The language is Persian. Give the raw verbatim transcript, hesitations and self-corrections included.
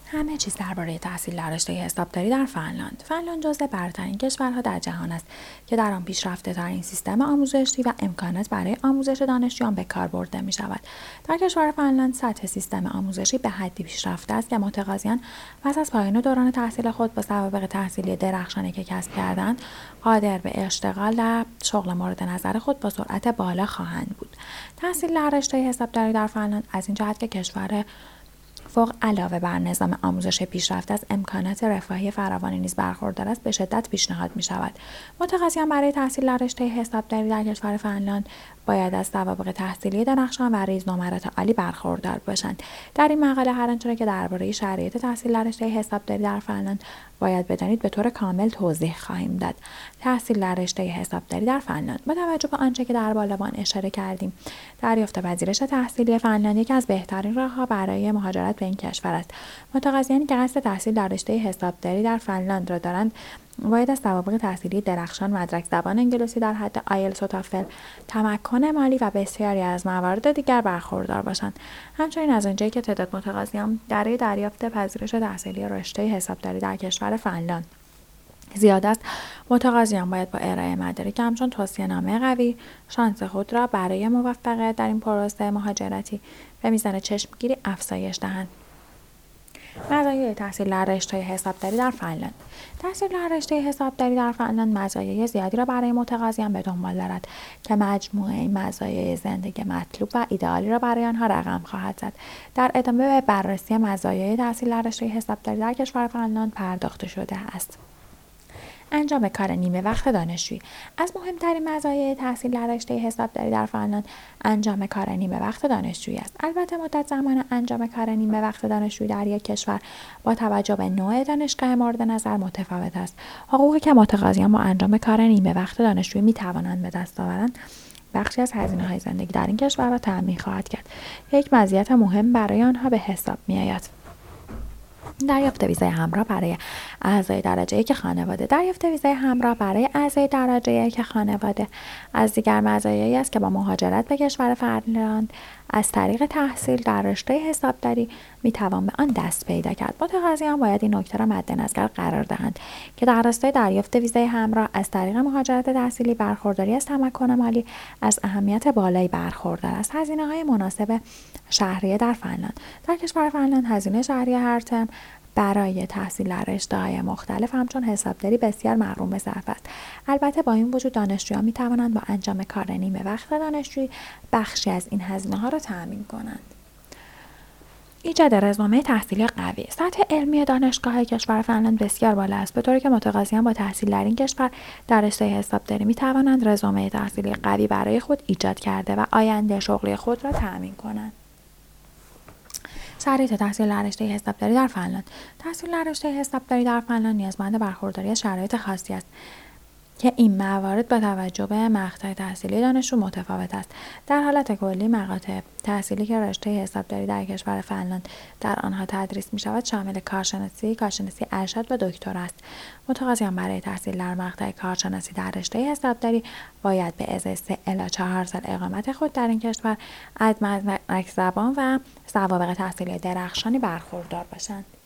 همه چیز درباره تحصیل در رشته حسابداری در فنلاند. فنلاند جزو برترین کشورها در جهان است که در آن پیشرفته‌ترین سیستم آموزشی و امکانات برای آموزش دانشجویان به کار برده می‌شود. در کشور فنلاند سطح سیستم آموزشی به حدی پیشرفته است که متقاضیان پس از پایان دوران تحصیل خود با سوابق تحصیلی درخشانی که کسب کردند، قادر به اشتغال در شغل مورد نظر خود با سرعت بالا خواهند بود. تحصیل در رشته حسابداری در فنلاند از این جهت که کشور فوق علاوه بر نظام آموزش پیشرفته از امکانات رفاهی فراوانی نیز برخوردار است، به شدت پیشنهاد می شود. متقاضیان برای تحصیل در رشته حسابداری در کشور فنلاند باید از سوابق تحصیلی درخشان و ریز نمرات عالی برخوردار باشند. در این مقاله هر آنچه را که درباره شرایط تحصیل در رشته حسابداری در فنلاند باید بدانید به طور کامل توضیح خواهیم داد. تحصیل در رشته حسابداری در فنلاند. با توجه به آنچه که در بالا به آن اشاره کردیم، دریافت پذیرش تحصیلی فنلاند یکی از بهترین راه‌ها برای مهاجرت به این کشور است. متقاضیانی که قصد تحصیل در رشته حسابداری در فنلاند را دارند باید از سوابق تحصیلی درخشان، مدرک زبان انگلیسی در حد آیلتس و تافل، تمکن مالی و بسیاری از موارد دیگر برخوردار باشند. همچنین از آنجایی که تعداد متقاضیان برای دریافت پذیرش تحصیلی رشته حسابداری در کشور فنلاند زیاد است، متقاضیان باید با ارائه مدارک همچون توصیه‌نامه قوی شانس خود را برای موفقیت در این پروسه مهاجرتی به میزان چشمگیری افزایش دهند. مزایای تحصیل در رشته حسابداری در فنلاند. تحصیل در رشته حسابداری در فنلاند مزایای زیادی را برای متقاضیان به دنبال دارد که مجموعه مزایای زندگی مطلوب و ایدئالی را برای آنها رقم خواهد زد. در ادامه به بررسی مزایای تحصیل در رشته حسابداری در کشور فنلاند پرداخته شده است. انجام کار نیمه وقت دانشجویی. از مهمترین مزایای تحصیل در رشته حسابداری در فنلاند انجام کار نیمه وقت دانشجویی است. البته مدت زمان انجام کار نیمه وقت دانشجویی در یک کشور با توجه به نوع دانشگاه مورد نظر متفاوت است. حقوقی که متقاضیان با انجام کار نیمه وقت دانشجویی می توانند به دست آورند بخشی از هزینه‌های زندگی در این کشور را تأمین خواهد کرد. یک مزیت مهم برای آنها به حساب می‌آید. دریافت ویزای همراه برای اعضای درجه یک خانواده. دریافت ویزای همراه برای اعضای درجه یک خانواده از دیگر مزایایی است که با مهاجرت به کشور فنلاند از طریق تحصیل در رشته حسابداری میتوان به آن دست پیدا کرد. متقاضیان باید این نکته را مد نظر قرار دهند که در راستای دریافت ویزای همراه از طریق مهاجرت تحصیلی برخورداری از تمکن مالی از اهمیت بالایی برخوردار است. هزینه‌های مناسب شهریه در فنلاند. در کشور فنلاند هزینه شهریه هر ترم برای تحصیل در رشته‌های مختلف همچون حسابداری بسیار مغروم به صرف است. البته با این وجود دانشجویان می توانند با انجام کار نیمه وقت دانشجویی بخشی از این هزینه‌ها را تأمین کنند. ایجاد رزومه تحصیلی قوی. سطح علمی دانشگاه‌های کشور فنلاند بسیار بالا است، به طوری که متقاضیان با تحصیل در این کشور در رشته حسابداری می توانند رزومه تحصیلی قوی برای خود ایجاد کرده و آینده شغلی خود را تأمین کنند. شرایط تحصیل در رشته حسابداری در فنلاند. تحصیل در رشته حسابداری در فنلاند نیازمند برخورداری از شرایط خاصی است که این موارد با توجه به مقطع تحصیلی دانشجو متفاوت است. در حالت کلی مقاطع تحصیلی که رشته حسابداری در کشور فنلاند در آنها تدریس می شود شامل کارشناسی، کارشناسی ارشد و دکترا است. متقاضیان برای تحصیل در مقطع کارشناسی در رشته حسابداری باید به ازای سه الی چهار سال اقامت خود در این کشور از مدرک زبان و سوابق تحصیلی درخشانی برخوردار باشند.